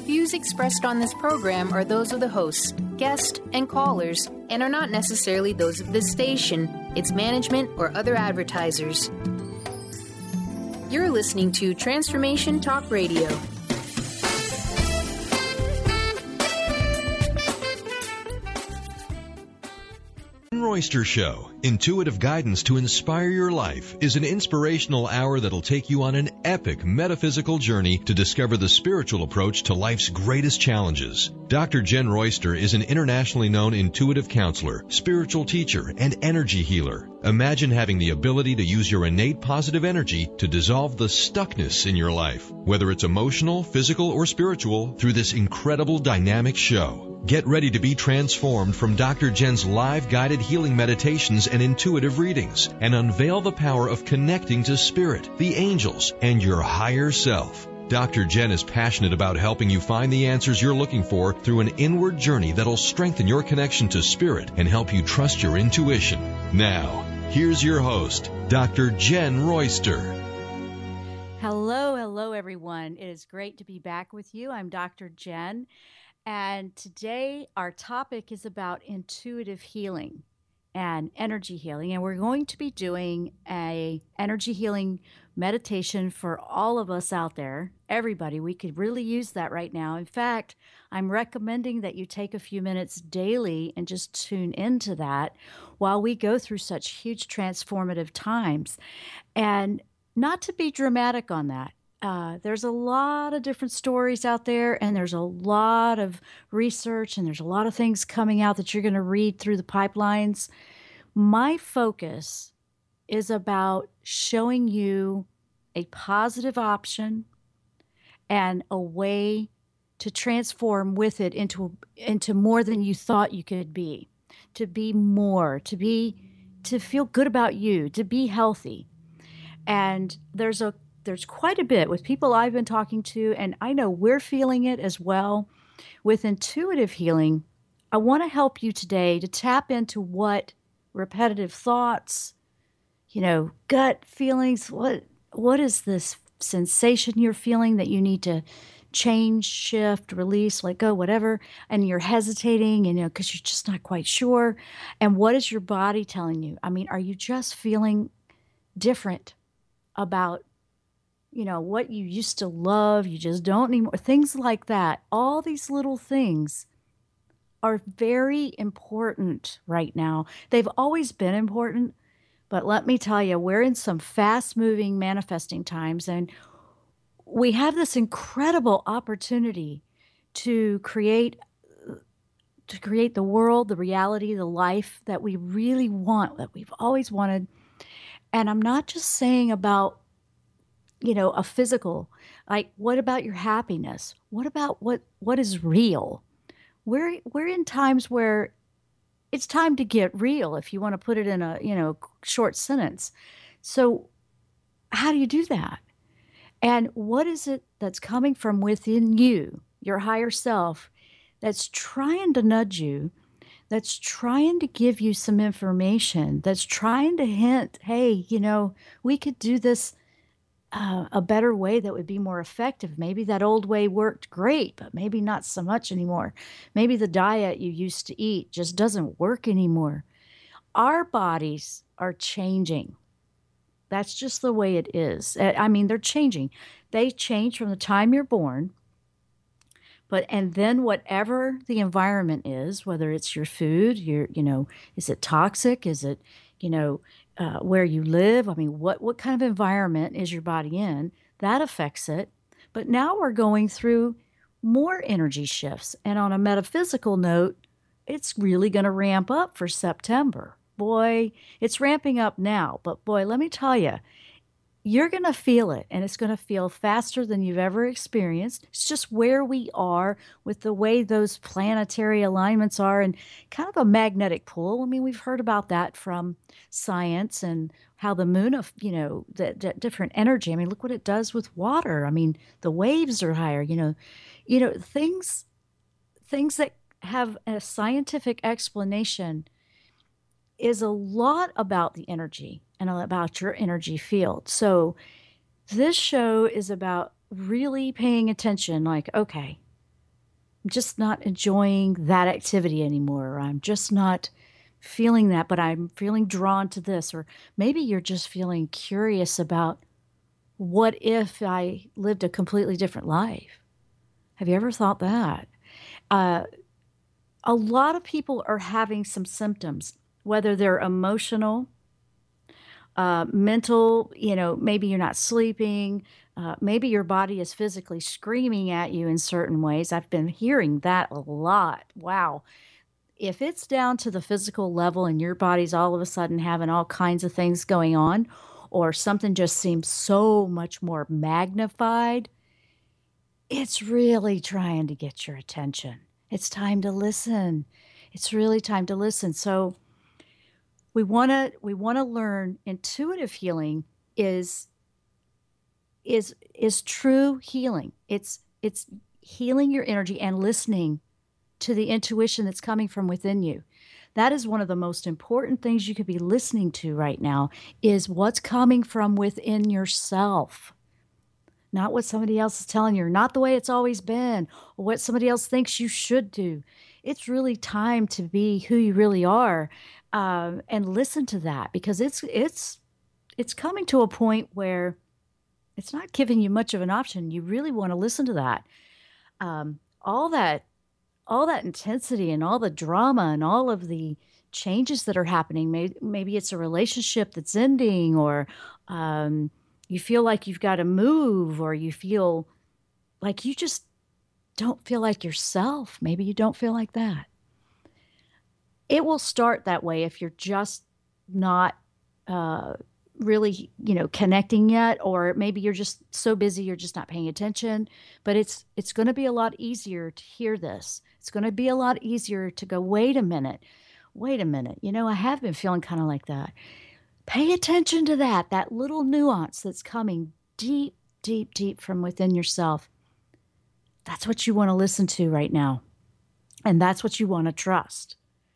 views expressed on this program are those of the hosts, guests, and callers, and are not necessarily those of this station, its management, or other advertisers. You're listening to Transformation Talk Radio. Royster Show, intuitive guidance to inspire your life, is an inspirational hour that'll take you on an epic metaphysical journey to discover the spiritual approach to life's greatest challenges. Dr. Jen Royster is an internationally known intuitive counselor, spiritual teacher, and energy healer. Imagine having the ability to use your innate positive energy to dissolve the stuckness in your life, whether it's emotional, physical, or spiritual, through this incredible dynamic show. Get ready to be transformed from Dr. Jen's live guided healing meditations and intuitive readings, and unveil the power of connecting to spirit, the angels, and your higher self. Dr. Jen is passionate about helping you find the answers you're looking for through an inward journey that'll strengthen your connection to spirit and help you trust your intuition. Now, here's your host, Dr. Jen Royster. Hello, everyone. It is great to be back with you. I'm Dr. Jen. And today our topic is about intuitive healing and energy healing. And we're going to be doing a energy healing meditation for all of us out there. Everybody, we could really use that right now. In fact, I'm recommending that you take a few minutes daily and just tune into that while we go through such huge transformative times. And not to be dramatic on that. There's a lot of different stories out there, and there's a lot of research, and there's a lot of things coming out that you're going to read through the pipelines. My focus is about showing you a positive option and a way to transform with it into more than you thought you could be, to be more, to feel good about you, to be healthy. And there's quite a bit with people I've been talking to, and I know we're feeling it as well. With intuitive healing, I want to help you today to tap into what repetitive thoughts, gut feelings, what is this sensation you're feeling that you need to change, shift, release, let go, whatever, and you're hesitating, because you're just not quite sure. And what is your body telling you? I mean, are you just feeling different about what you used to love, you just don't anymore, things like that. All these little things are very important right now. They've always been important, but let me tell you, we're in some fast-moving manifesting times, and we have this incredible opportunity to create the world, the reality, the life that we really want, that we've always wanted. And I'm not just saying about a physical, like, what about your happiness? What about what is real? We're in times where it's time to get real, if you want to put it in a, short sentence. So how do you do that? And what is it that's coming from within you, your higher self, that's trying to nudge you, that's trying to give you some information, that's trying to hint, hey, we could do this a better way that would be more effective. Maybe that old way worked great, but maybe not so much anymore. Maybe the diet you used to eat just doesn't work anymore. Our bodies are changing. That's just the way it is. I mean, they're changing. They change from the time you're born, and then whatever the environment is, whether it's your food, is it toxic? Is it, where you live? I mean, what kind of environment is your body in? That affects it. But now we're going through more energy shifts. And on a metaphysical note, it's really going to ramp up for September. Boy, it's ramping up now. But boy, let me tell you, you're going to feel it, and it's going to feel faster than you've ever experienced. It's just where we are with the way those planetary alignments are, and kind of a magnetic pull. I mean, we've heard about that from science and how the moon, the different energy. I mean, look what it does with water. I mean, the waves are higher, things that have a scientific explanation is a lot about the energy and about your energy field. So this show is about really paying attention, like, okay, just not enjoying that activity anymore, or I'm just not feeling that, but I'm feeling drawn to this. Or maybe you're just feeling curious about what if I lived a completely different life? Have you ever thought that? Uh, a lot of people are having some symptoms, whether they're emotional, mental, maybe you're not sleeping. Maybe your body is physically screaming at you in certain ways. I've been hearing that a lot. Wow. If it's down to the physical level and your body's all of a sudden having all kinds of things going on, or something just seems so much more magnified, it's really trying to get your attention. It's time to listen. It's really time to listen. So we want to learn intuitive healing is is true healing. It's healing your energy and listening to the intuition that's coming from within you. That is one of the most important things you could be listening to right now, is what's coming from within yourself. Not what somebody else is telling you, or not the way it's always been, or what somebody else thinks you should do. It's really time to be who you really are, and listen to that, because it's coming to a point where it's not giving you much of an option. You really want to listen to that. All that intensity and all the drama and all of the changes that are happening. Maybe it's a relationship that's ending, or you feel like you've got to move, or you feel like you just don't feel like yourself. Maybe you don't feel like that. It will start that way if you're just not really, connecting yet, or maybe you're just so busy you're just not paying attention. But it's going to be a lot easier to hear this. It's going to be a lot easier to go, wait a minute. I have been feeling kind of like that. Pay attention to that little nuance that's coming deep, deep, deep from within yourself. That's what you want to listen to right now. And that's what you want to trust.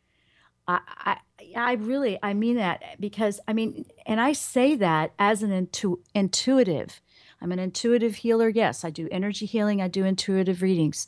I mean that, because and I say that as an intuitive. I'm an intuitive healer. Yes, I do energy healing. I do intuitive readings.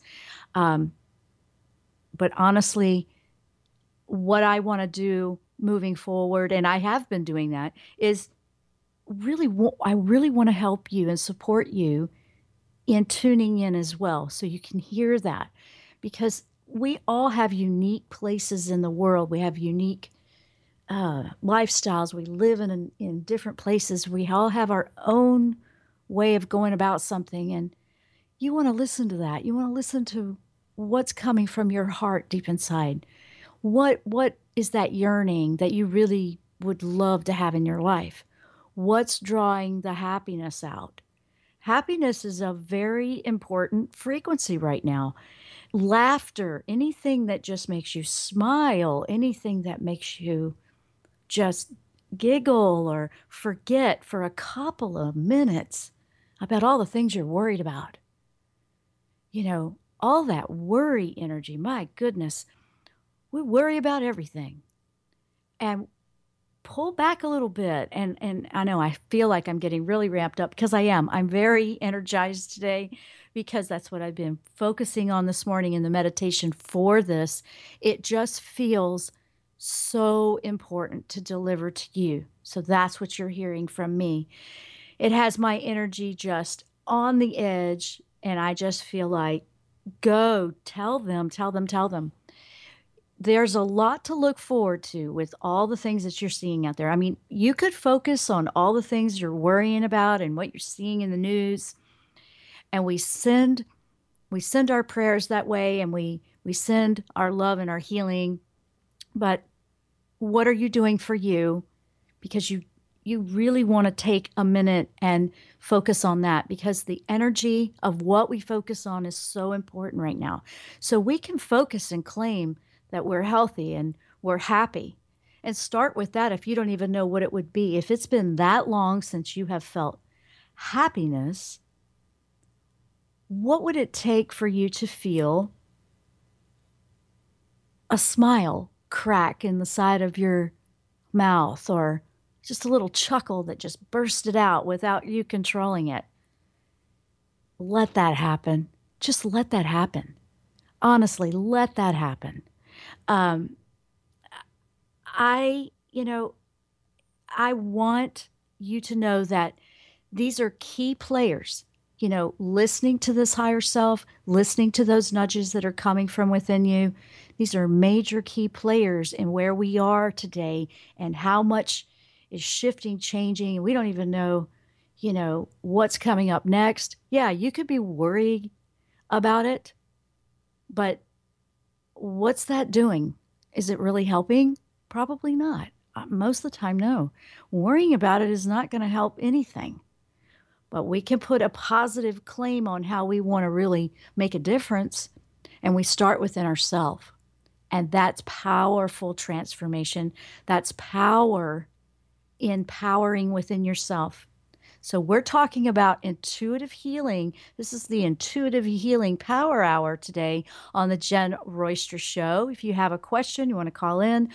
But honestly, what I want to do moving forward, and I have been doing that, is I really want to help you and support you in tuning in as well, so you can hear that, because we all have unique places in the world. We have unique lifestyles. We live in different places. We all have our own way of going about something, and you want to listen to that. You want to listen to what's coming from your heart deep inside. What is that yearning that you really would love to have in your life? What's drawing the happiness out? Happiness is a very important frequency right now. Laughter, anything that just makes you smile, anything that makes you just giggle or forget for a couple of minutes about all the things you're worried about. All that worry energy, my goodness, we worry about everything. And pull back a little bit. And I know I feel like I'm getting really ramped up, because I am. I'm very energized today, because that's what I've been focusing on this morning in the meditation for this. It just feels so important to deliver to you. So that's what you're hearing from me. It has my energy just on the edge, and I just feel like, go, tell them. There's a lot to look forward to with all the things that you're seeing out there. You could focus on all the things you're worrying about and what you're seeing in the news, and we send our prayers that way, and we send our love and our healing. But what are you doing for you? Because you really want to take a minute and focus on that, because the energy of what we focus on is so important right now. So we can focus and claim that we're healthy and we're happy, and start with that. If you don't even know what it would be, if it's been that long since you have felt happiness, what would it take for you to feel a smile crack in the side of your mouth, or just a little chuckle that just bursted out without you controlling it? Let that happen. Just let that happen. Honestly, let that happen. I want you to know that these are key players. Listening to this higher self, listening to those nudges that are coming from within you. These are major key players in where we are today and how much is shifting, changing. We don't even know, what's coming up next. Yeah, you could be worried about it, but what's that doing? Is it really helping? Probably not. Most of the time, no. Worrying about it is not going to help anything. But we can put a positive claim on how we want to really make a difference, and we start within ourselves. And that's powerful transformation. That's power in powering within yourself. So we're talking about intuitive healing. This is the Intuitive Healing Power Hour today on the Jen Royster Show. If you have a question, you want to call in,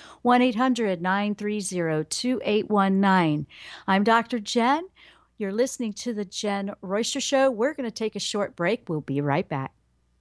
1-800-930-2819. I'm Dr. Jen. You're listening to the Jen Royster Show. We're going to take a short break. We'll be right back.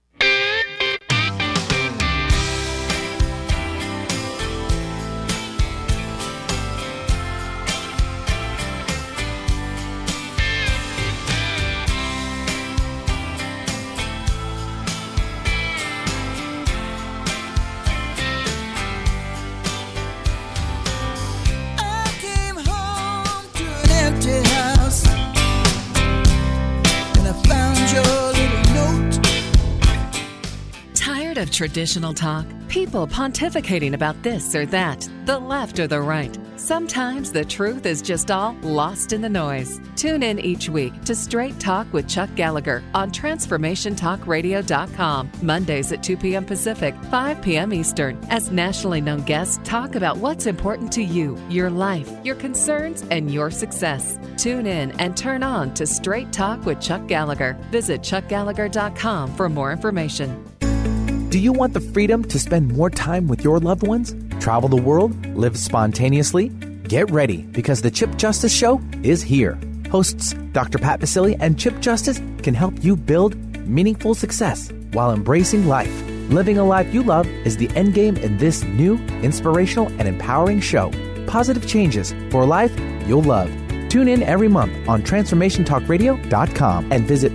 Of traditional talk, people pontificating about this or that, the left or the right. Sometimes the truth is just all lost in the noise. Tune in each week to Straight Talk with Chuck Gallagher on TransformationTalkRadio.com, Mondays at 2 p.m. Pacific, 5 p.m. Eastern, as nationally known guests talk about what's important to you, your life, your concerns, and your success. Tune in and turn on to Straight Talk with Chuck Gallagher. Visit ChuckGallagher.com for more information. Do you want the freedom to spend more time with your loved ones? Travel the world? Live spontaneously? Get ready, because the Chip Justice Show is here. Hosts Dr. Pat Baccili and Chip Justice can help you build meaningful success while embracing life. Living a life you love is the end game in this new, inspirational, and empowering show. Positive changes for a life you'll love. Tune in every month on TransformationTalkRadio.com and visit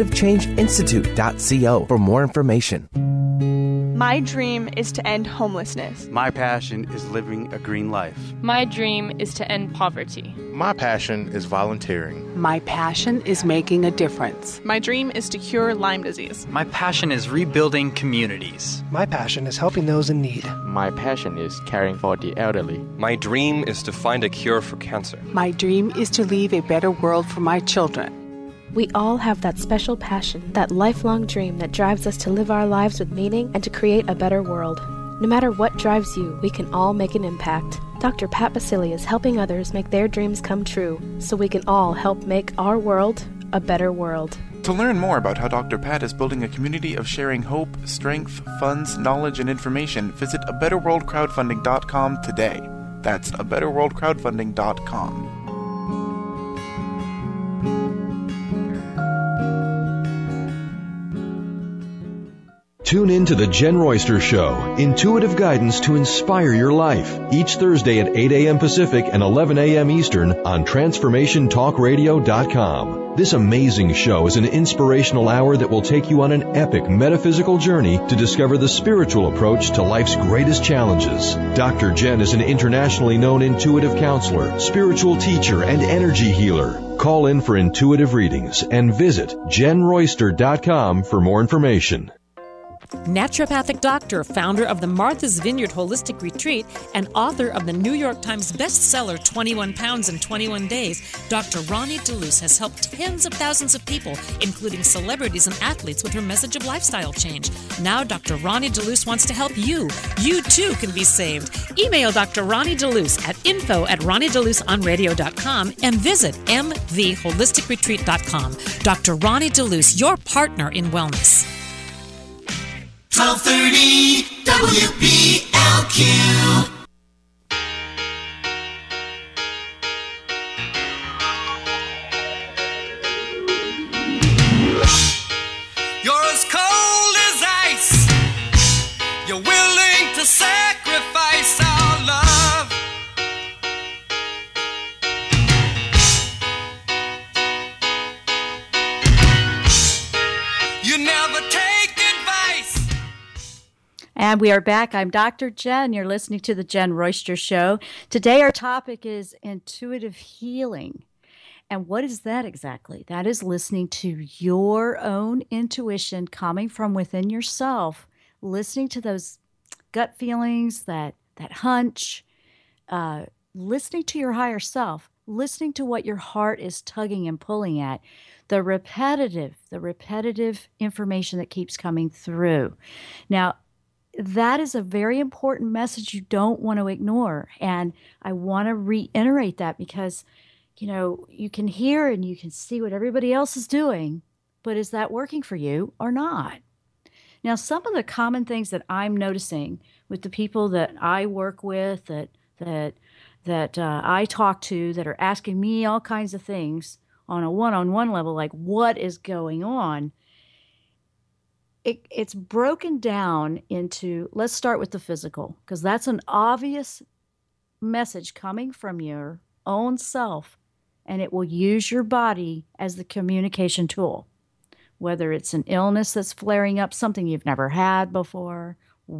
PositiveChangeInstitute.co for more information. My dream is to end homelessness. My passion is living a green life. My dream is to end poverty. My passion is volunteering. My passion is making a difference. My dream is to cure Lyme disease. My passion is rebuilding communities. My passion is helping those in need. My passion is caring for the elderly. My dream is to find a cure for cancer. My dream is to leave a better world for my children. We all have that special passion, that lifelong dream that drives us to live our lives with meaning and to create a better world. No matter what drives you, we can all make an impact. Dr. Pat Baccili is helping others make their dreams come true, so we can all help make our world a better world. To learn more about how Dr. Pat is building a community of sharing hope, strength, funds, knowledge, and information, visit abetterworldcrowdfunding.com today. That's abetterworldcrowdfunding.com. Tune in to the Jen Royster Show, intuitive guidance to inspire your life, each Thursday at 8 a.m. Pacific and 11 a.m. Eastern on TransformationTalkRadio.com. This amazing show is an inspirational hour that will take you on an epic metaphysical journey to discover the spiritual approach to life's greatest challenges. Dr. Jen is an internationally known intuitive counselor, spiritual teacher, and energy healer. Call in for intuitive readings and visit JenRoyster.com for more information. Naturopathic doctor, founder of the Martha's Vineyard Holistic Retreat, and author of the New York Times bestseller 21 Pounds in 21 Days, Dr. Ronnie DeLuce has helped tens of thousands of people, including celebrities and athletes, with her message of lifestyle change. Now Dr. Ronnie DeLuce wants to help you. You too can be saved. Email Dr. Ronnie DeLuce at info@ronniedeluceonradio.com and visit mtheholisticretreat.com. Dr. Ronnie DeLuce, your partner in wellness. 1230 WBLQ. You're as cold as ice. And we are back. I'm Dr. Jen. You're listening to the Jen Royster Show. Today our topic is intuitive healing. And what is that exactly? That is listening to your own intuition coming from within yourself, listening to those gut feelings, that hunch, listening to your higher self, listening to what your heart is tugging and pulling at, the repetitive information that keeps coming through. Now, that is a very important message you don't want to ignore. And I want to reiterate that because, you can hear and you can see what everybody else is doing, but is that working for you or not? Now, some of the common things that I'm noticing with the people that I work with, that I talk to, that are asking me all kinds of things on a one-on-one level, like what is going on, it's broken down into, let's start with the physical, because that's an obvious message coming from your own self, and it will use your body as the communication tool. Whether it's an illness that's flaring up, something you've never had before,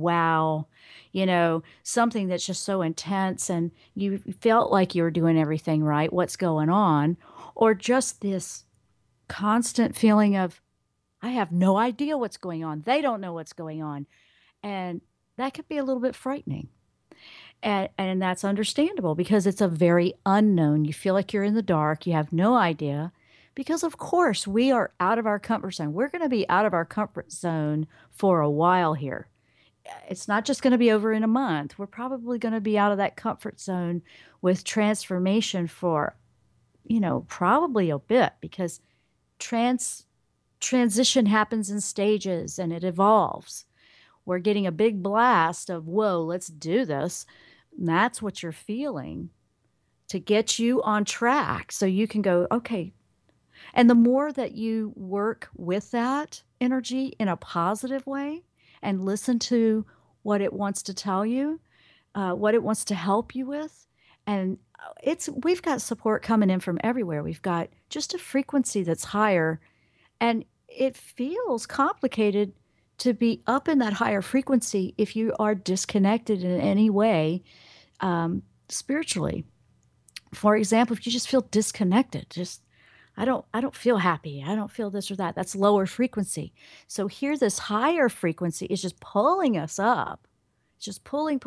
something that's just so intense and you felt like you were doing everything right, what's going on, or just this constant feeling of, I have no idea what's going on. They don't know what's going on. And that could be a little bit frightening. And that's understandable because it's a very unknown. You feel like you're in the dark. You have no idea. Because, of course, we are out of our comfort zone. We're going to be out of our comfort zone for a while here. It's not just going to be over in a month. We're probably going to be out of that comfort zone with transformation for, probably a bit, because transition happens in stages and it evolves. We're getting a big blast of, whoa, let's do this. And that's what you're feeling to get you on track so you can go, okay. And the more that you work with that energy in a positive way and listen to what it wants to tell you, what it wants to help you with, and we've got support coming in from everywhere. We've got just a frequency that's higher, and it feels complicated to be up in that higher frequency if you are disconnected in any way spiritually. For example, if you just feel disconnected, I don't feel happy. I don't feel this or that. That's lower frequency. So here, this higher frequency is just pulling us up. It's just pulling.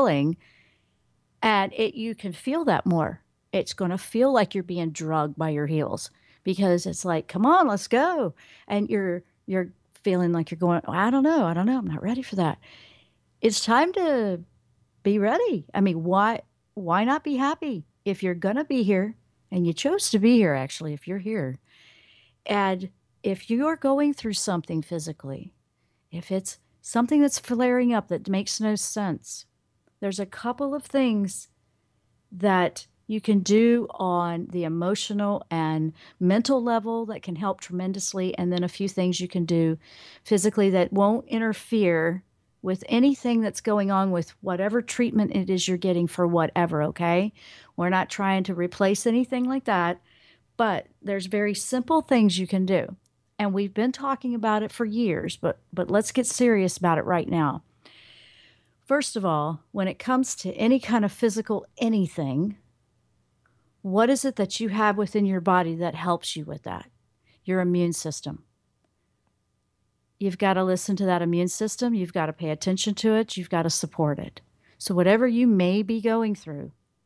And you can feel that more. It's going to feel like you're being drugged by your heels because it's like, come on, let's go. And you're feeling like you're going, I don't know. I'm not ready for that. It's time to be ready. I mean, why not be happy if you're going to be here? And you chose to be here, actually, if you're here. And if you are going through something physically, if it's something that's flaring up that makes no sense, there's a couple of things that you can do on the emotional and mental level that can help tremendously. And then a few things you can do physically that won't interfere with anything that's going on with whatever treatment it is you're getting for whatever, okay? We're not trying to replace anything like that, but there's very simple things you can do. And we've been talking about it for years, but let's get serious about it right now. First of all, when it comes to any kind of physical anything, what is it that you have within your body that helps you with that? Your immune system. You've got to listen to that immune system. You've got to pay attention to it. You've got to support it. So whatever you may be going through,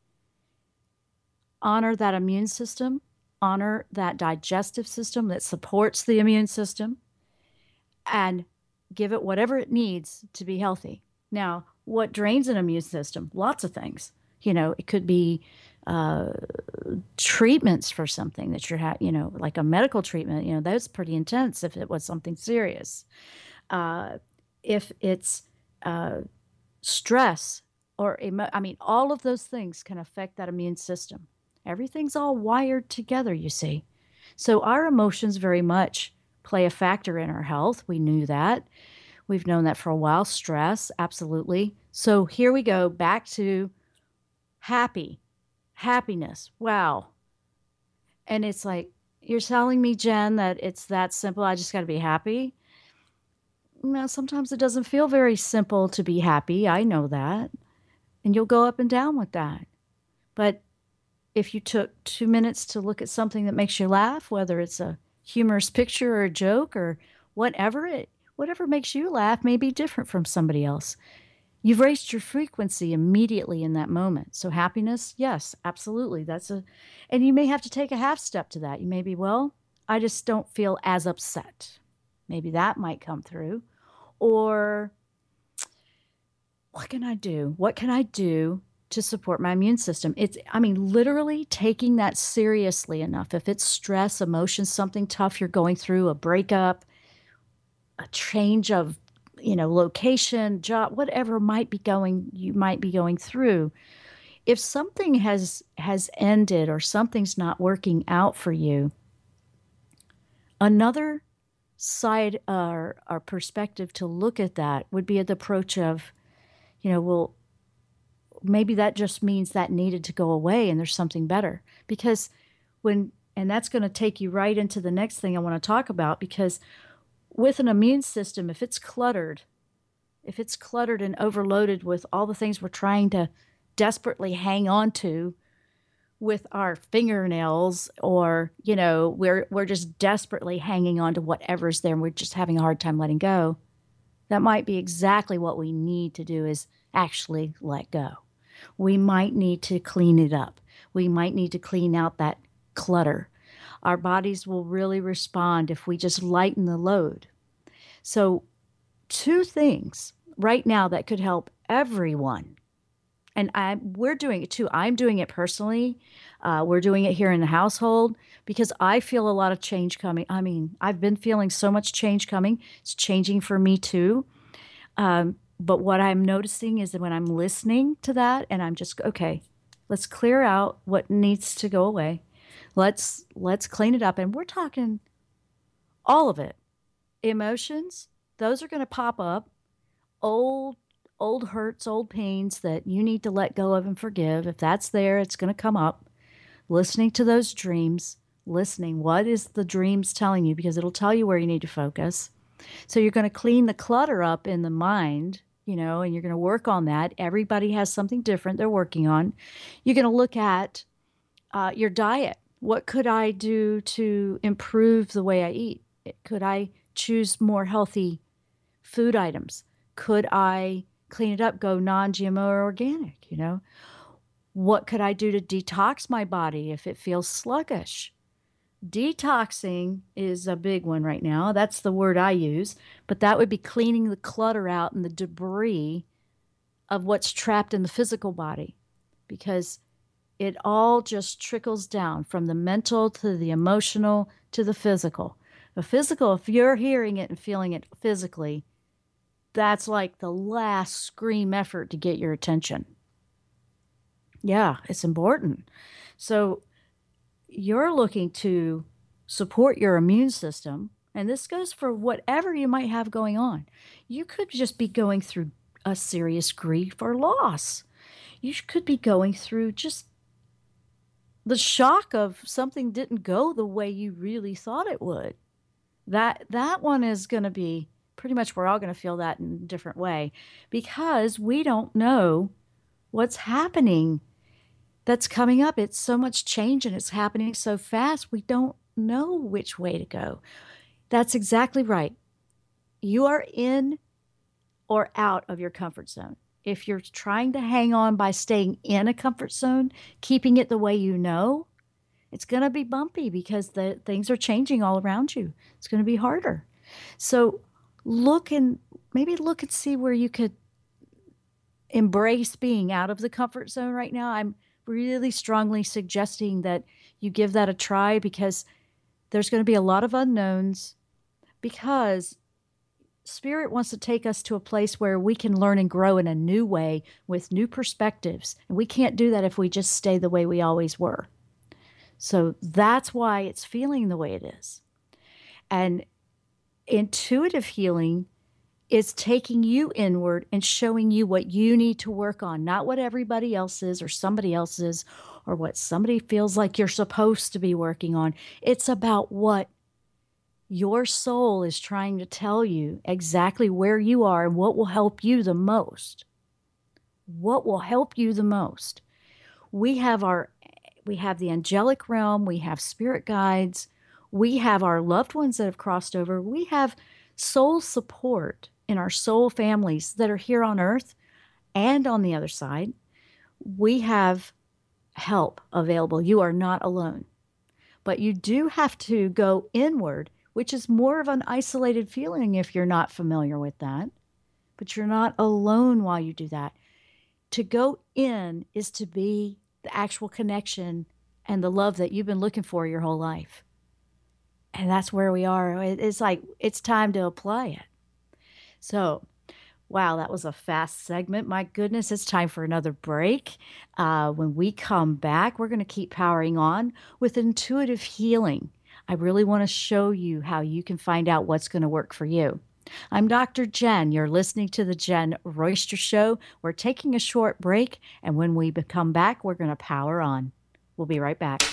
honor that immune system, honor that digestive system that supports the immune system, and give it whatever it needs to be healthy. Now, what drains an immune system? Lots of things. It could be treatments for something that you're like a medical treatment, that's pretty intense if it was something serious. If it's stress or all of those things can affect that immune system. Everything's all wired together, you see. So our emotions very much play a factor in our health. We knew that. We've known that for a while. Stress, absolutely. So here we go back to happiness. Wow. And it's like, you're telling me, Jen, that it's that simple. I just got to be happy. Now, sometimes it doesn't feel very simple to be happy. I know that. And you'll go up and down with that. But if you took 2 minutes to look at something that makes you laugh, whether it's a humorous picture or a joke or whatever makes you laugh may be different from somebody else. You've raised your frequency immediately in that moment. So happiness, yes, absolutely. And you may have to take a half step to that. You may be, well, I just don't feel as upset. Maybe that might come through. Or what can I do? What can I do to support my immune system? Literally taking that seriously enough. If it's stress, emotion, something tough you're going through, a breakup, a change of, location, job, whatever you might be going through. If something has ended or something's not working out for you, another side or perspective to look at that would be at the approach of, well, maybe that just means that needed to go away and there's something better. Because and that's going to take you right into the next thing I want to talk about, because with an immune system, if it's cluttered and overloaded with all the things we're trying to desperately hang on to with our fingernails, or, we're just desperately hanging on to whatever's there and we're just having a hard time letting go, that might be exactly what we need to do, is actually let go. We might need to clean it up. We might need to clean out that clutter. Our bodies will really respond if we just lighten the load. So 2 things right now that could help everyone. And we're doing it too. I'm doing it personally. We're doing it here in the household because I feel a lot of change coming. I've been feeling so much change coming. It's changing for me too. But what I'm noticing is that when I'm listening to that and I'm just, okay, let's clear out what needs to go away. Let's clean it up. And we're talking all of it. Emotions, those are going to pop up. Old hurts, old pains that you need to let go of and forgive. If that's there, it's going to come up. Listening to those dreams, what is the dreams telling you? Because it'll tell you where you need to focus. So you're going to clean the clutter up in the mind, and you're going to work on that. Everybody has something different they're working on. You're going to look at your diet. What could I do to improve the way I eat? Could I choose more healthy food items? Could I clean it up, go non-GMO or organic? What could I do to detox my body if it feels sluggish? Detoxing is a big one right now. That's the word I use, but that would be cleaning the clutter out and the debris of what's trapped in the physical body, because it all just trickles down from the mental to the emotional to the physical. The physical, if you're hearing it and feeling it physically, that's like the last scream effort to get your attention. Yeah, it's important. So you're looking to support your immune system, and this goes for whatever you might have going on. You could just be going through a serious grief or loss. You could be going through just the shock of something didn't go the way you really thought it would. That one is going to be pretty much, we're all going to feel that in a different way, because we don't know what's happening that's coming up. It's so much change and it's happening so fast. We don't know which way to go. That's exactly right. You are in or out of your comfort zone. If you're trying to hang on by staying in a comfort zone, keeping it the way you know, it's going to be bumpy because the things are changing all around you. It's going to be harder. So look and see where you could embrace being out of the comfort zone right now. I'm really strongly suggesting that you give that a try, because there's going to be a lot of unknowns, because Spirit wants to take us to a place where we can learn and grow in a new way with new perspectives. And we can't do that if we just stay the way we always were. So that's why it's feeling the way it is. And intuitive healing is taking you inward and showing you what you need to work on, not what everybody else is or somebody else is or what somebody feels like you're supposed to be working on. It's about what Your soul is trying to tell you exactly where you are and what will help you the most. What will help you the most? We have the angelic realm, we have spirit guides, we have our loved ones that have crossed over, we have soul support in our soul families that are here on earth and on the other side. We have help available. You are not alone. But you do have to go inward, which is more of an isolated feeling if you're not familiar with that. But you're not alone while you do that. To go in is to be the actual connection and the love that you've been looking for your whole life. And that's where we are. It's like, it's time to apply it. So, wow, that was a fast segment. My goodness, it's time for another break. When we come back, we're going to keep powering on with intuitive healing. I really want to show you how you can find out what's going to work for you. I'm Dr. Jen. You're listening to the Jen Royster Show. We're taking a short break, and when we come back, we're going to power on. We'll be right back.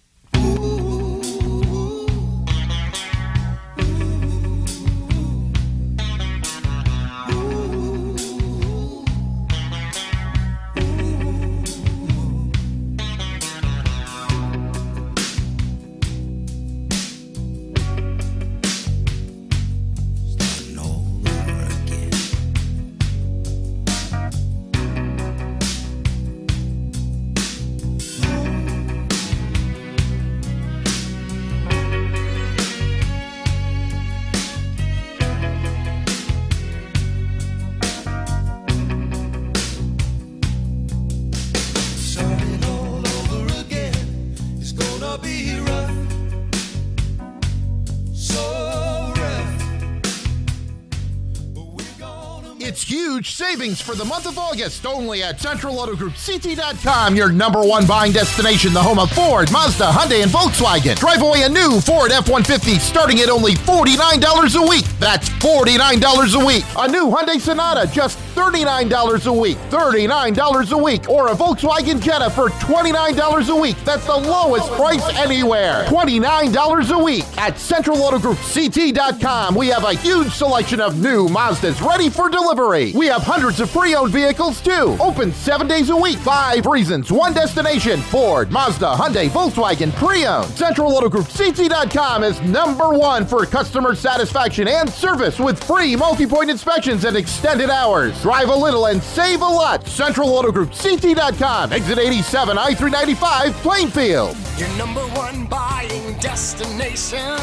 Savings for the month of August only at CentralAutoGroupCT.com, your #1 buying destination, the home of Ford, Mazda, Hyundai, and Volkswagen. Drive away a new Ford F-150 starting at only $49 a week. That's $49 a week. A new Hyundai Sonata, just $39 a week. $39 a week. Or a Volkswagen Jetta for $29 a week. That's the lowest price anywhere. $29 a week. At CentralAutoGroupCT.com, we have a huge selection of new Mazdas ready for delivery. We have hundreds of pre-owned vehicles, too. Open 7 days a week. 5 reasons, 1 destination. Ford, Mazda, Hyundai, Volkswagen, pre-owned. CentralAutoGroupCT.com is #1 for customer satisfaction and service with free multi-point inspections and extended hours. Drive a little and save a lot. CentralAutoGroupCT.com. Exit 87, I-395, Plainfield. Your #1 buying destination.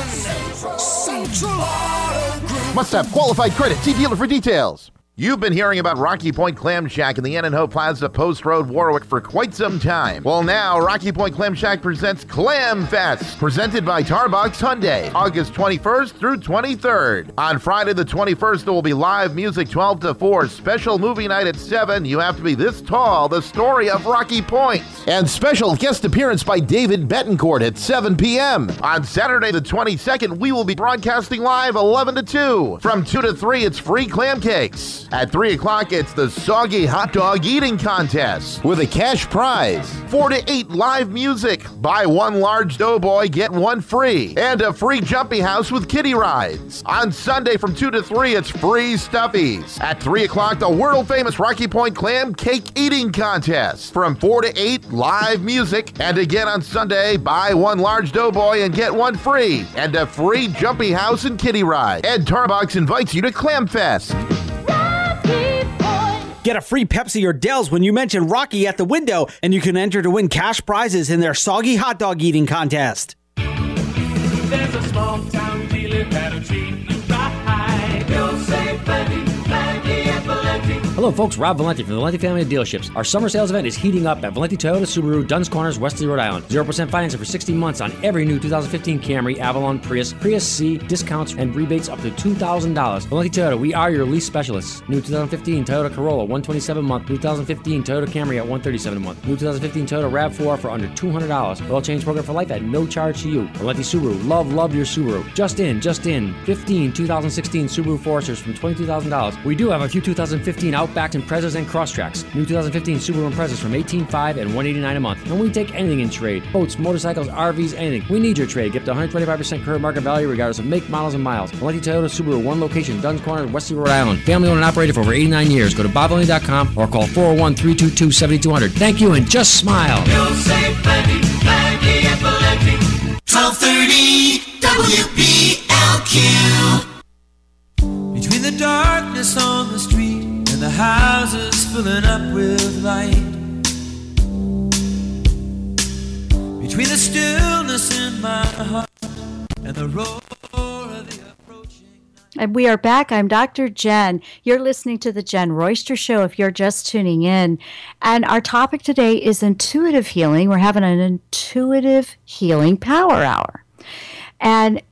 Central Auto Group. Must have qualified credit. See dealer for details. You've been hearing about Rocky Point Clam Shack in the Inn & Ho Plaza Post Road, Warwick for quite some time. Well, now Rocky Point Clam Shack presents Clam Fest, presented by Tarbox Hyundai, August 21st through 23rd. On Friday the 21st, there will be live music 12 to 4, special movie night at 7, You Have to Be This Tall, the story of Rocky Point, and special guest appearance by David Betancourt at 7 p.m. On Saturday the 22nd, we will be broadcasting live 11 to 2. From 2 to 3, it's free clam cakes. At 3 o'clock, it's the Soggy Hot Dog Eating Contest with a cash prize. 4 to 8, live music. Buy 1 large Doughboy, get 1 free. And a free Jumpy House with kiddie rides. On Sunday from 2 to 3, it's free Stuffies. At 3 o'clock, the world-famous Rocky Point Clam Cake Eating Contest. From 4 to 8, live music. And again on Sunday, buy 1 large Doughboy and get 1 free. And a free Jumpy House and kiddie ride. Ed Tarbox invites you to Clam Fest. Get a free Pepsi or Dells when you mention Rocky at the window, and you can enter to win cash prizes in their Soggy Hot Dog Eating Contest. There's a small town dealer that'll treat you right. You'll save plenty, plenty and plenty. Hello folks, Rob Valenti from the Valenti Family of Dealerships. Our summer sales event is heating up at Valenti Toyota Subaru, Dunn's Corners, Westerly, Rhode Island. 0% financing for 60 months on every new 2015 Camry, Avalon, Prius, Prius C, discounts and rebates up to $2,000. Valenti Toyota, we are your lease specialists. New 2015 Toyota Corolla, $127 a month. New 2015 Toyota Camry at $137 a month. New 2015 Toyota RAV4 for under $200. Oil change program for life at no charge to you. Valenti Subaru, love your Subaru. Just in. 15 2016 Subaru Foresters from $22,000. We do have a few 2015 Outback Outbacks, Imprezas, and Crosstracks. New 2015 Subaru Imprezas from $18,500 and $189 a month. And we take anything in trade. Boats, motorcycles, RVs, anything. We need your trade. Get up to 125% current market value regardless of make, models, and miles. Valenti Toyota Subaru, one location, Duns Corners, Wesley, Rhode Island. Family owned and operated for over 89 years. Go to bobvalenti.com or call 401-322-7200. Thank you and just smile. You'll save plenty, plenty at Valenti. 1230 WBLQ. Between the darkness on the street and the houses filling up with light, between the stillness in my heart and the roar of the approaching night. And we are back. I'm Dr. Jen. You're listening to the Jen Royster Show if you're just tuning in. And our topic today is intuitive healing. We're having an intuitive healing power hour. And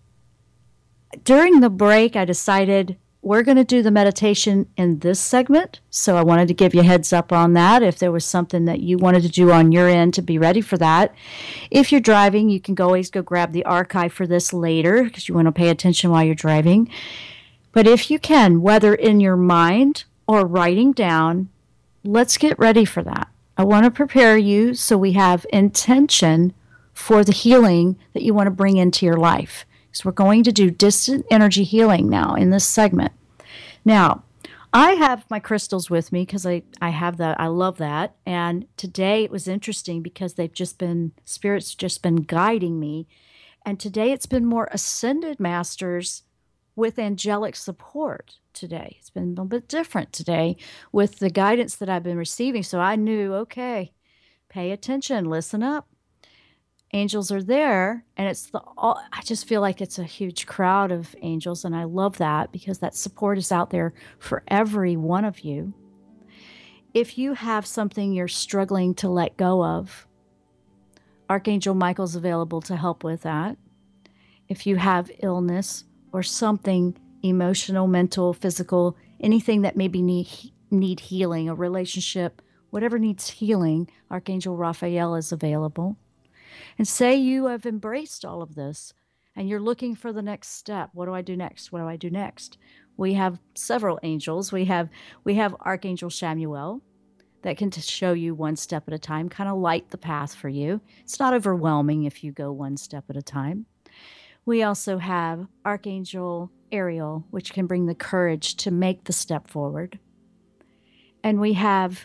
during the break, I decided we're going to do the meditation in this segment. So I wanted to give you a heads up on that. If there was something that you wanted to do on your end to be ready for that. If you're driving, you can always go grab the archive for this later because you want to pay attention while you're driving. But if you can, whether in your mind or writing down, let's get ready for that. I want to prepare you so we have intention for the healing that you want to bring into your life. So we're going to do distant energy healing now in this segment. Now, I have my crystals with me because I have that. I love that. And today it was interesting because Spirit's just been guiding me. And today it's been more ascended masters with angelic support today. It's been a little bit different today with the guidance that I've been receiving. So I knew, okay, pay attention, listen up. Angels are there, and I just feel like it's a huge crowd of angels, and I love that because that support is out there for every one of you. If you have something you're struggling to let go of, Archangel Michael's available to help with that. If you have illness or something emotional, mental, physical, anything that maybe need healing, a relationship, whatever needs healing, Archangel Raphael is available. And say you have embraced all of this and you're looking for the next step. What do I do next? What do I do next? We have several angels. We have Archangel Chamuel that can show you one step at a time, kind of light the path for you. It's not overwhelming if you go one step at a time. We also have Archangel Ariel, which can bring the courage to make the step forward. And we have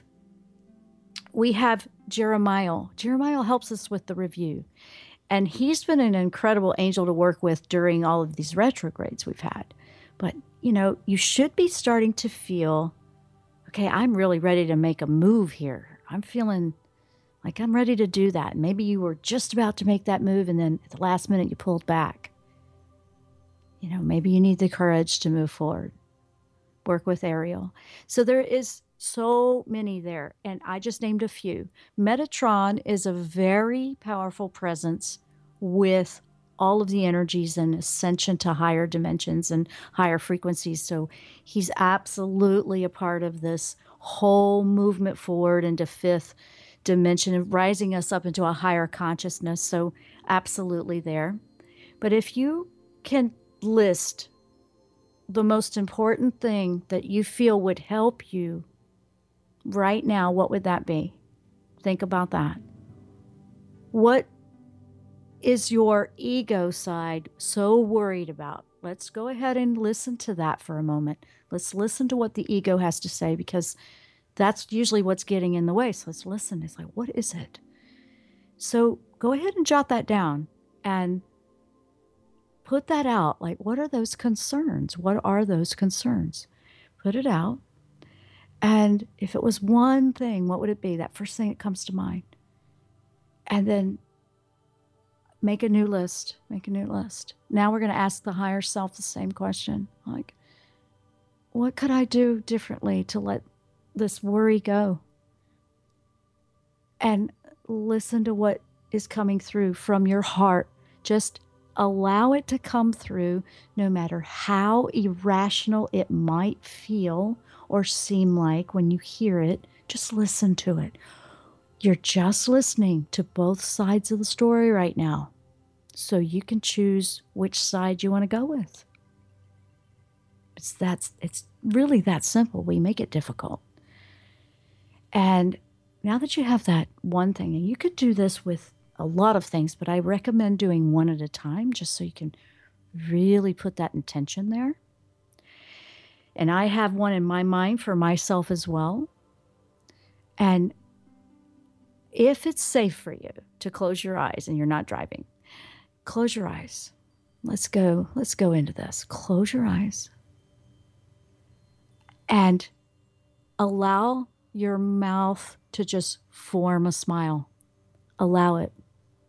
Jeremiah. Jeremiah helps us with the review. And he's been an incredible angel to work with during all of these retrogrades we've had. But, you should be starting to feel, okay, I'm really ready to make a move here. I'm feeling like I'm ready to do that. Maybe you were just about to make that move and then at the last minute you pulled back. Maybe you need the courage to move forward. Work with Ariel. So there is so many there, and I just named a few. Metatron is a very powerful presence with all of the energies and ascension to higher dimensions and higher frequencies. So he's absolutely a part of this whole movement forward into fifth dimension and rising us up into a higher consciousness. So absolutely there. But if you can list the most important thing that you feel would help you right now, what would that be? Think about that. What is your ego side so worried about? Let's go ahead and listen to that for a moment. Let's listen to what the ego has to say, because that's usually what's getting in the way. So let's listen. It's like, what is it? So go ahead and jot that down and put that out. Like, what are those concerns? What are those concerns? Put it out. And if it was one thing, what would it be? That first thing that comes to mind. And then make a new list. Make a new list. Now we're going to ask the higher self the same question. Like, what could I do differently to let this worry go? And listen to what is coming through from your heart. Just allow it to come through, no matter how irrational it might feel or seem like when you hear it. Just listen to it. You're just listening to both sides of the story right now, so you can choose which side you want to go with. It's really that simple. We make it difficult. And now that you have that one thing, and you could do this with a lot of things, but I recommend doing one at a time just so you can really put that intention there. And I have one in my mind for myself as well. And if it's safe for you to close your eyes and you're not driving, close your eyes. Let's go into this. Close your eyes and allow your mouth to just form a smile. Allow it.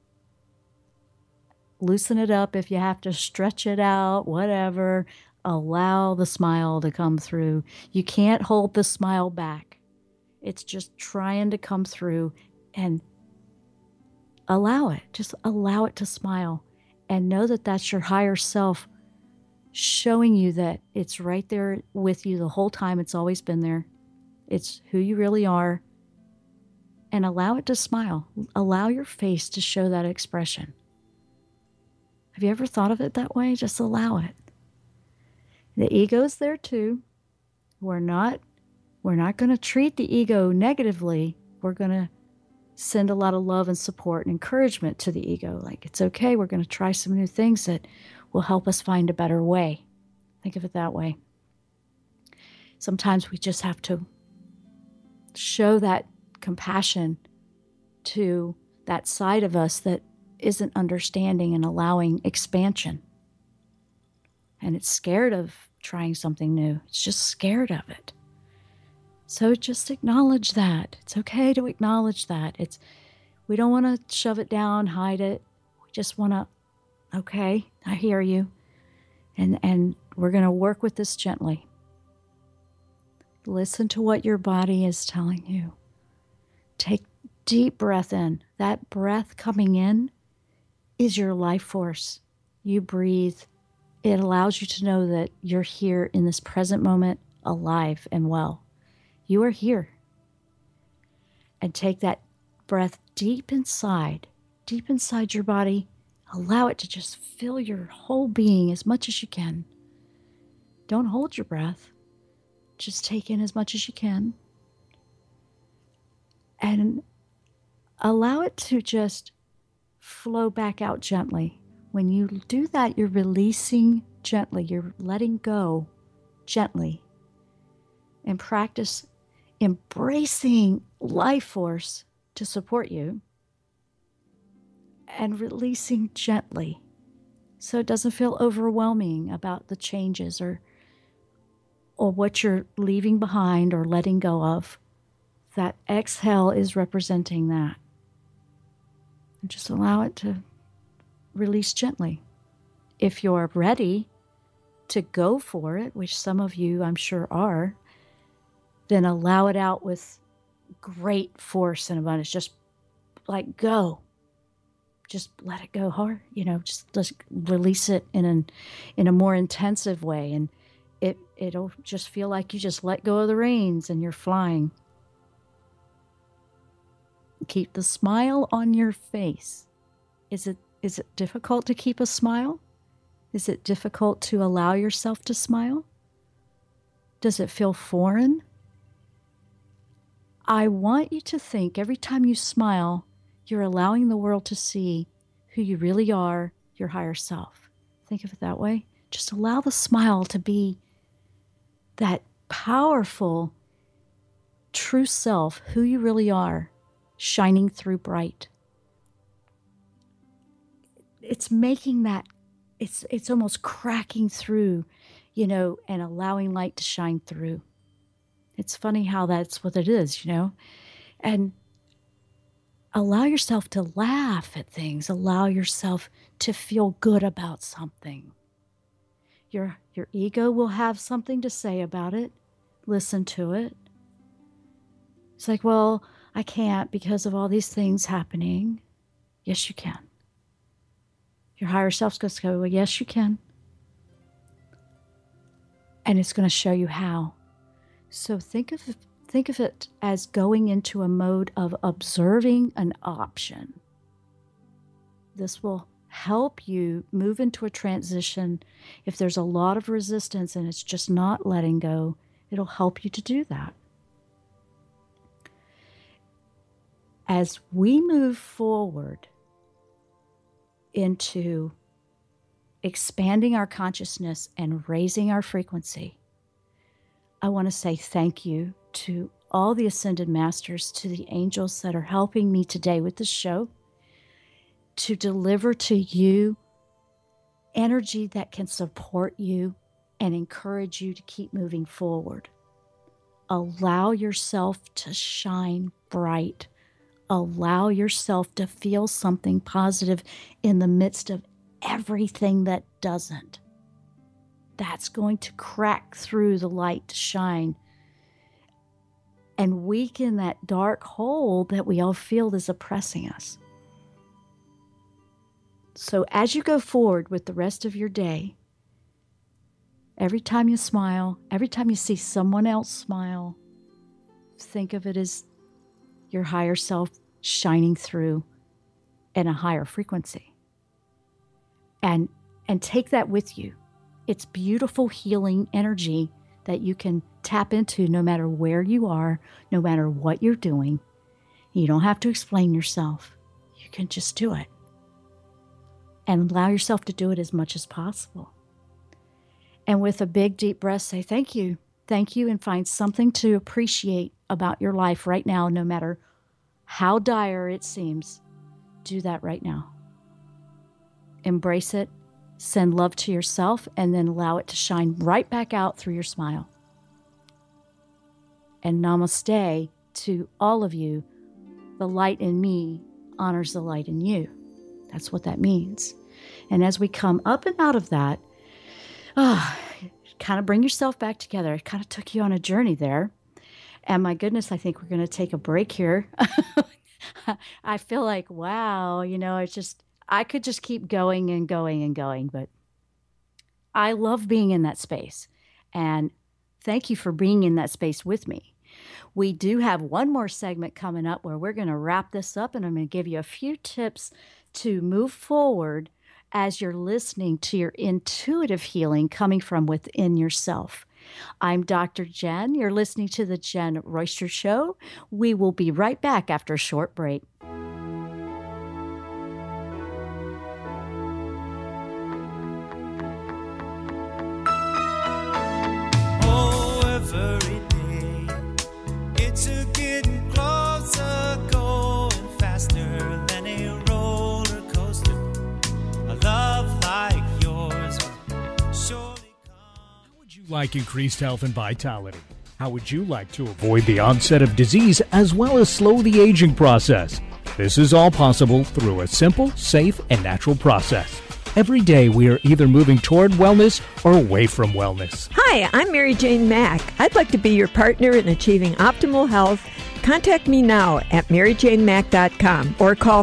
Loosen it up if you have to, stretch it out, whatever. Allow the smile to come through. You can't hold the smile back. It's just trying to come through, and allow it. Just allow it to smile, and know that that's your higher self showing you that it's right there with you the whole time. It's always been there. It's who you really are. And allow it to smile. Allow your face to show that expression. Have you ever thought of it that way? Just allow it. The ego's there too. We're not going to treat the ego negatively. We're going to send a lot of love and support and encouragement to the ego. Like, it's okay. We're going to try some new things that will help us find a better way. Think of it that way. Sometimes we just have to show that compassion to that side of us that isn't understanding and allowing expansion. And it's scared of trying something new. It's just scared of it. So just acknowledge that. It's okay to acknowledge that. We don't want to shove it down, hide it. We just want to, okay, I hear you. And we're going to work with this gently. Listen to what your body is telling you. Take deep breath in. That breath coming in is your life force. You breathe. It allows you to know that you're here in this present moment, alive and well. You are here. And take that breath deep inside your body. Allow it to just fill your whole being as much as you can. Don't hold your breath. Just take in as much as you can. And allow it to just flow back out gently. When you do that, you're releasing gently. You're letting go gently. And practice embracing life force to support you and releasing gently so it doesn't feel overwhelming about the changes or what you're leaving behind or letting go of. That exhale is representing that. And just allow it to release gently. If you're ready to go for it, which some of you I'm sure are, then allow it out with great force and abundance. Just like go. Just let it go hard. Just release it in a more intensive way. And it'll just feel like you just let go of the reins and you're flying. Keep the smile on your face. Is it difficult to keep a smile? Is it difficult to allow yourself to smile? Does it feel foreign? I want you to think every time you smile, you're allowing the world to see who you really are, your higher self. Think of it that way. Just allow the smile to be that powerful, true self, who you really are, shining through bright. It's making that, it's almost cracking through, and allowing light to shine through. It's funny how that's what it is, and allow yourself to laugh at things. Allow yourself to feel good about something. Your ego will have something to say about it. Listen to it. It's like, well, I can't because of all these things happening. Yes, you can. Your higher self's going to go, well, yes, you can. And it's going to show you how. So think of it as going into a mode of observing an option. This will help you move into a transition. If there's a lot of resistance and it's just not letting go, it'll help you to do that. As we move forward into expanding our consciousness and raising our frequency, I want to say thank you to all the Ascended Masters, to the angels that are helping me today with this show, to deliver to you energy that can support you and encourage you to keep moving forward. Allow yourself to shine bright. Allow yourself to feel something positive in the midst of everything that doesn't. That's going to crack through the light to shine and weaken that dark hole that we all feel is oppressing us. So as you go forward with the rest of your day, every time you smile, every time you see someone else smile, think of it as your higher self shining through in a higher frequency. And take that with you. It's beautiful healing energy that you can tap into no matter where you are, no matter what you're doing. You don't have to explain yourself. You can just do it. And allow yourself to do it as much as possible. And with a big, deep breath, say thank you. Thank you, and find something to appreciate about your life right now, no matter how dire it seems. Do that right now. Embrace it. Send love to yourself, and then allow it to shine right back out through your smile. And namaste to all of you. The light in me honors the light in you. That's what that means. And as we come up and out of that, kind of bring yourself back together. I kind of took you on a journey there. And my goodness, I think we're going to take a break here. I feel like, wow, it's just, I could just keep going and going and going, but I love being in that space. And thank you for being in that space with me. We do have one more segment coming up where we're going to wrap this up, and I'm going to give you a few tips to move forward as you're listening to your intuitive healing coming from within yourself. I'm Dr. Jen. You're listening to The Jen Royster Show. We will be right back after a short break. Every day, it's a getting closer, going faster than a roller coaster. A love like yours will surely come. How would you like increased health and vitality? How would you like to avoid the onset of disease as well as slow the aging process? This is all possible through a simple, safe, and natural process. Every day we are either moving toward wellness or away from wellness. Hi, I'm Mary Jane Mack. I'd like to be your partner in achieving optimal health. Contact me now at maryjanemack.com or call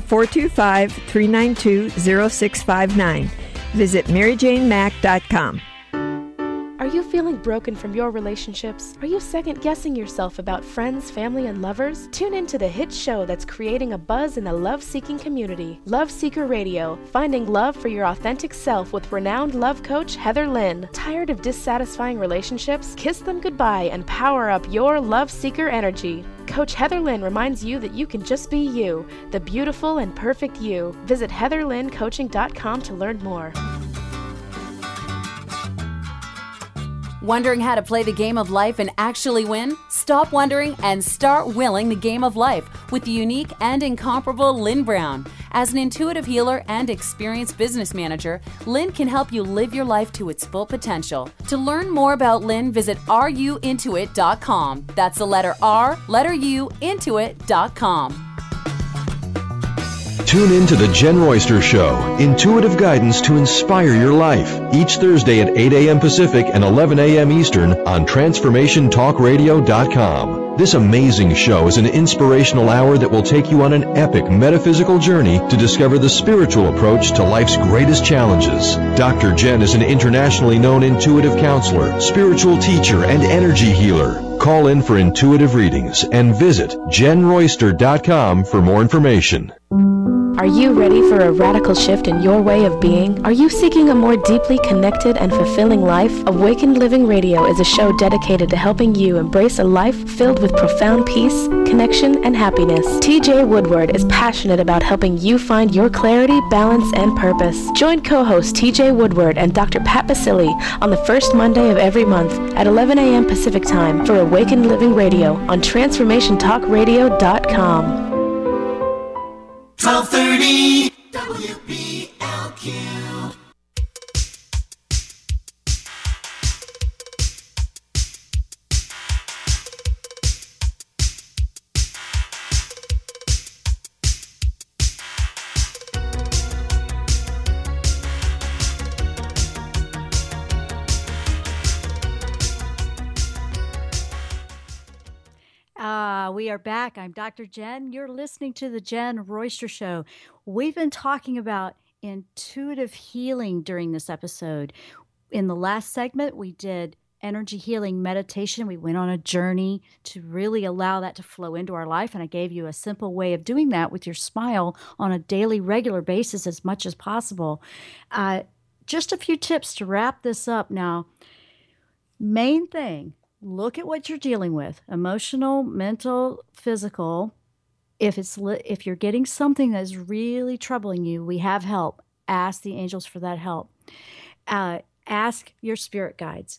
425-392-0659. Visit maryjanemack.com. Are you feeling broken from your relationships? Are you second-guessing yourself about friends, family, and lovers? Tune into the hit show that's creating a buzz in the love-seeking community. Love Seeker Radio, finding love for your authentic self with renowned love coach Heather Lynn. Tired of dissatisfying relationships? Kiss them goodbye and power up your love seeker energy. Coach Heather Lynn reminds you that you can just be you, the beautiful and perfect you. Visit heatherlynncoaching.com to learn more. Wondering how to play the game of life and actually win? Stop wondering and start willing the game of life with the unique and incomparable Lynn Brown. As an intuitive healer and experienced business manager, Lynn can help you live your life to its full potential. To learn more about Lynn, visit ruintuit.com. That's the letter R, letter U, intuit.com. Tune in to The Jen Royster Show, intuitive guidance to inspire your life, each Thursday at 8 a.m. Pacific and 11 a.m. Eastern on TransformationTalkRadio.com. This amazing show is an inspirational hour that will take you on an epic metaphysical journey to discover the spiritual approach to life's greatest challenges. Dr. Jen is an internationally known intuitive counselor, spiritual teacher, and energy healer. Call in for intuitive readings and visit JenRoyster.com for more information. Are you ready for a radical shift in your way of being? Are you seeking a more deeply connected and fulfilling life? Awakened Living Radio is a show dedicated to helping you embrace a life filled with profound peace, connection, and happiness. TJ Woodward is passionate about helping you find your clarity, balance, and purpose. Join co-host TJ Woodward and Dr. Pat Basile on the first Monday of every month at 11 a.m. Pacific Time for Awakened Living Radio on TransformationTalkRadio.com. 1230 WBLQ. We are back. I'm Dr. Jen. You're listening to the Jen Royster Show. We've been talking about intuitive healing during this episode. In the last segment, we did energy healing meditation. We went on a journey to really allow that to flow into our life. And I gave you a simple way of doing that with your smile on a daily, regular basis as much as possible. Just a few tips to wrap this up. Now, main thing, look at what you're dealing with, emotional, mental, physical. If you're getting something that's really troubling you, we have help. Ask the angels for that help. Ask your spirit guides.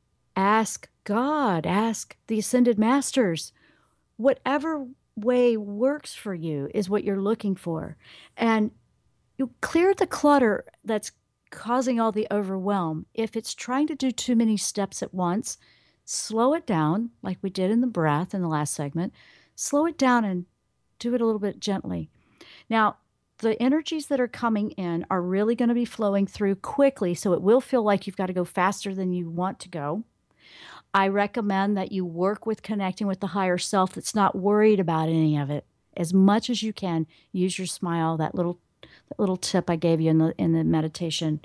Ask God. Ask the ascended masters. Whatever way works for you is what you're looking for. And you clear the clutter that's causing all the overwhelm. If it's trying to do too many steps at once, slow it down, like we did in the breath in the last segment. Slow it down and do it a little bit gently. Now, the energies that are coming in are really going to be flowing through quickly, so it will feel like you've got to go faster than you want to go. I recommend that you work with connecting with the higher self that's not worried about any of it. As much as you can, use your smile, that little tip I gave you in the meditation.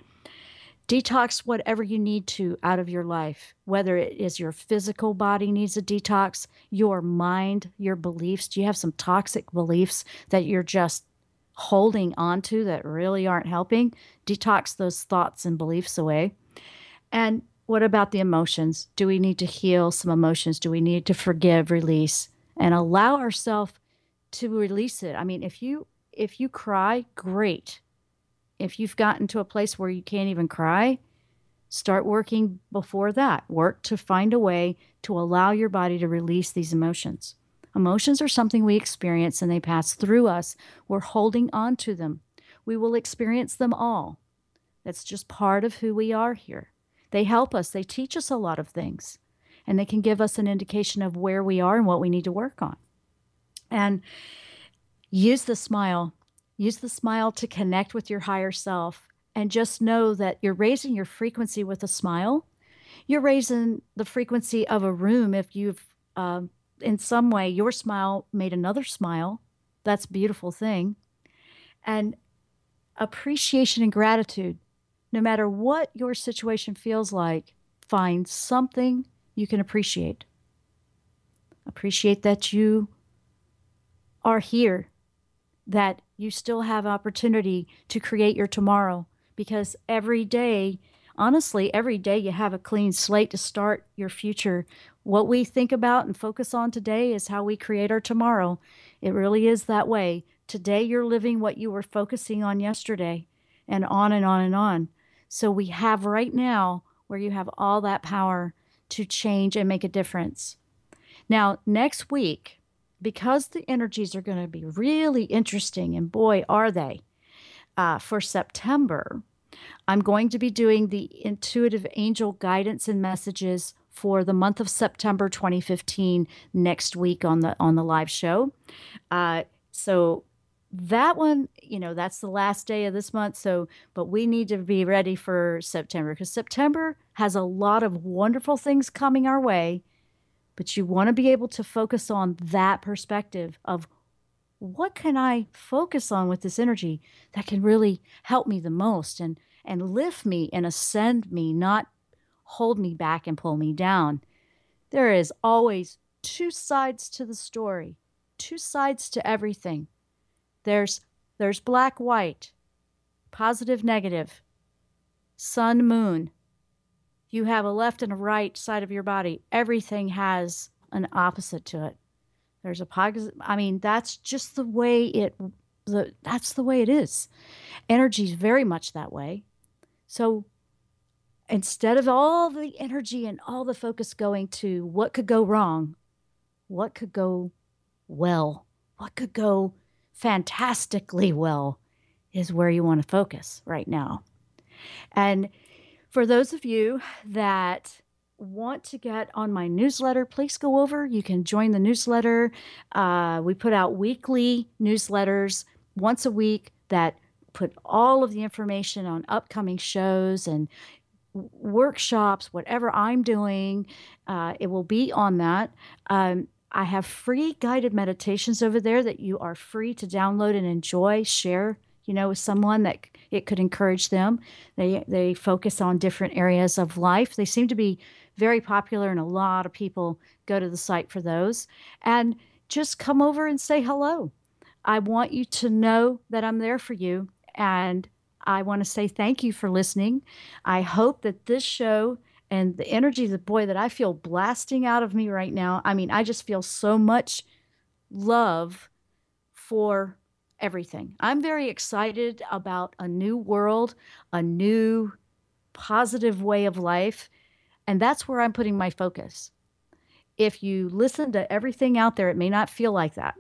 Detox whatever you need to out of your life, whether it is your physical body needs a detox, your mind, your beliefs. Do you have some toxic beliefs that you're just holding on to that really aren't helping? Detox those thoughts and beliefs away. And what about the emotions? Do we need to heal some emotions? Do we need to forgive, release, and allow ourselves to release it? I mean, if you cry, great. If you've gotten to a place where you can't even cry, start working before that. Work to find a way to allow your body to release these emotions. Emotions are something we experience and they pass through us. We're holding on to them. We will experience them all. That's just part of who we are here. They help us. They teach us a lot of things. And they can give us an indication of where we are and what we need to work on. And use the smile. Use the smile to connect with your higher self, and just know that you're raising your frequency with a smile. You're raising the frequency of a room. If you've, in some way, your smile made another smile, that's a beautiful thing. And appreciation and gratitude. No matter what your situation feels like, find something you can appreciate. Appreciate that you are here, that you still have opportunity to create your tomorrow, because every day, honestly, every day you have a clean slate to start your future. What we think about and focus on today is how we create our tomorrow. It really is that way. Today you're living what you were focusing on yesterday, and on and on and on. So we have right now where you have all that power to change and make a difference. Now, next week, because the energies are going to be really interesting, and boy, are they, for September, I'm going to be doing the intuitive angel guidance and messages for the month of September 2015 next week on the live show. So that one, that's the last day of this month. But we need to be ready for September, because September has a lot of wonderful things coming our way. But you want to be able to focus on that perspective of what can I focus on with this energy that can really help me the most and lift me and ascend me, not hold me back and pull me down. There is always two sides to the story, two sides to everything. There's There's black, white, positive, negative, sun, moon. You have a left and a right side of your body. Everything has an opposite to it. There's a positive. I mean, that's just the way that's the way it is. Energy is very much that way. So instead of all the energy and all the focus going to what could go wrong, what could go well, what could go fantastically well is where you want to focus right now. And for those of you that want to get on my newsletter, please go over. You can join the newsletter. We put out weekly newsletters once a week that put all of the information on upcoming shows and workshops, whatever I'm doing. It will be on that. I have free guided meditations over there that you are free to download and enjoy, share, with someone that it could encourage them. They focus on different areas of life. They seem to be very popular, and a lot of people go to the site for those. And just come over and say hello. I want you to know that I'm there for you, and I want to say thank you for listening. I hope that this show and the energy that I feel blasting out of me right now, I mean, I just feel so much love for everything. I'm very excited about a new world, a new positive way of life, and that's where I'm putting my focus. If you listen to everything out there, it may not feel like that.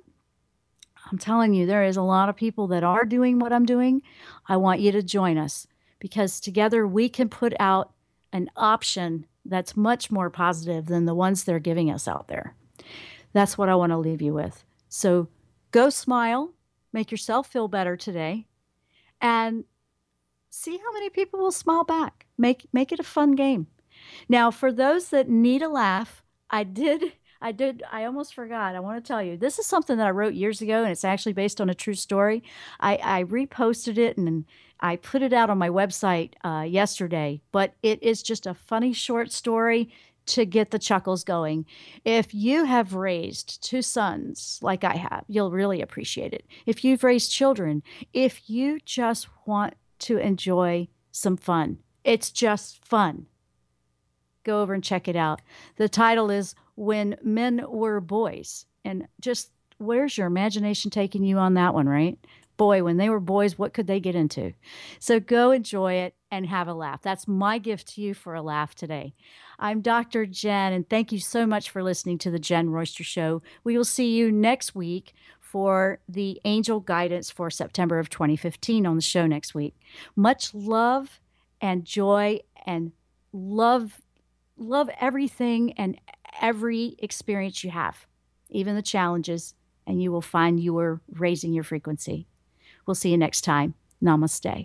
I'm telling you, there is a lot of people that are doing what I'm doing. I want you to join us because together we can put out an option that's much more positive than the ones they're giving us out there. That's what I want to leave you with. So go smile, make yourself feel better today, and see how many people will smile back. Make it a fun game. Now, for those that need a laugh, I almost forgot. I want to tell you, this is something that I wrote years ago, and it's actually based on a true story. I reposted it, and I put it out on my website yesterday, but it is just a funny short story to get the chuckles going. If you have raised 2 sons like I have, you'll really appreciate it. If you've raised children, if you just want to enjoy some fun, it's just fun. Go over and check it out. The title is When Men Were Boys. And just where's your imagination taking you on that one, right? Boy, when they were boys, what could they get into? So go enjoy it and have a laugh. That's my gift to you for a laugh today. I'm Dr. Jen, and thank you so much for listening to the Jen Royster Show. We will see you next week for the angel guidance for September of 2015 on the show next week. Much love and joy, and love everything and every experience you have, even the challenges, and you will find you are raising your frequency. We'll see you next time. Namaste.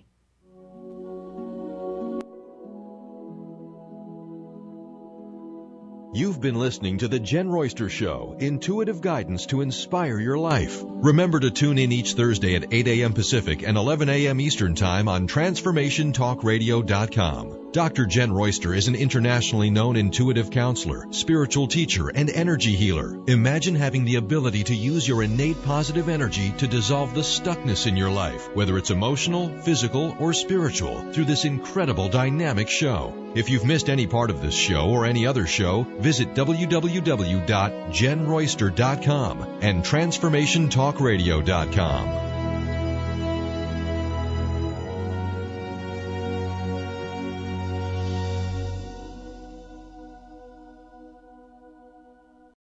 You've been listening to The Jen Royster Show, intuitive guidance to inspire your life. Remember to tune in each Thursday at 8 a.m. Pacific and 11 a.m. Eastern Time on TransformationTalkRadio.com. Dr. Jen Royster is an internationally known intuitive counselor, spiritual teacher, and energy healer. Imagine having the ability to use your innate positive energy to dissolve the stuckness in your life, whether it's emotional, physical, or spiritual, through this incredible dynamic show. If you've missed any part of this show or any other show, visit www.jenroyster.com and TransformationTalkRadio.com.